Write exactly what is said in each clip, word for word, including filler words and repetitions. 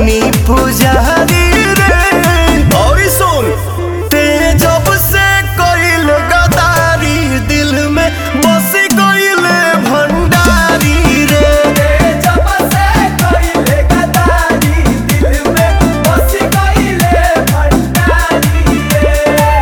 बानी पुजारी रे। और सुन ते जब से कोइल गदारी दिल में बस कोइल भंडारी रे। जब से कोइल गदारी दिल में बस कोइल भंडारी रे।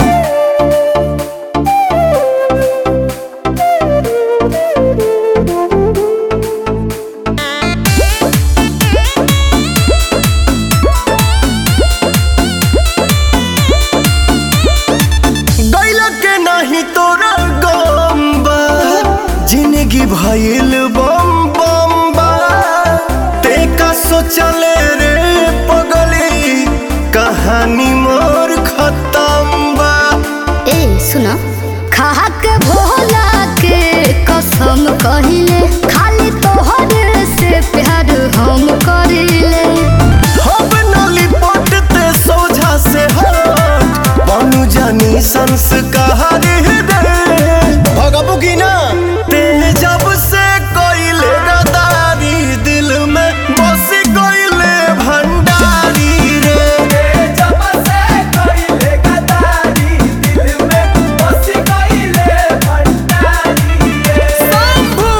नहीं तोरा गम बा जिंदगी भइल बम बम बा। ते का सोचले रे पगली कहानी मोर खत्म बा। ए सुना खा के भोला के कसम कहिले खाली तोहरे से प्यार हम करिले। हम नली पटते सोझा से हट बनू जानी संस्कार भगबू की ना। ते जब से कोइले गदारी दिल में बस कोइले भंडारी रे। जब से कोइल गदारी दिल में बस कोइल भंडारी रे। शंभू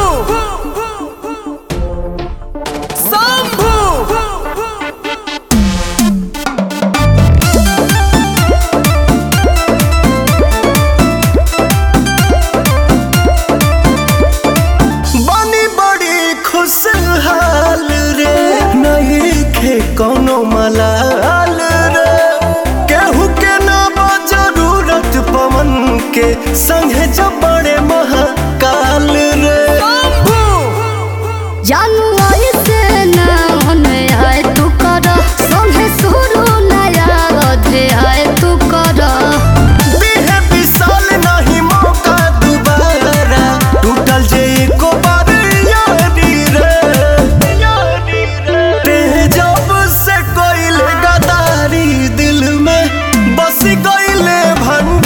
शंभू खुशहाल रे नहीं खे कोनो मलाल रे। केहू के ना जरूरत पवन के संगे जब बड़े महाकाल रे। जानू ऐसे ना होने आए तू कर संगे शुरू नया अध्याय तू कर। देह विशाल नहीं मौका दोबारा टूटल जे एको बार यारी रे। ते जब से कोइल गदारी दिल में बस कोइल भंडारी।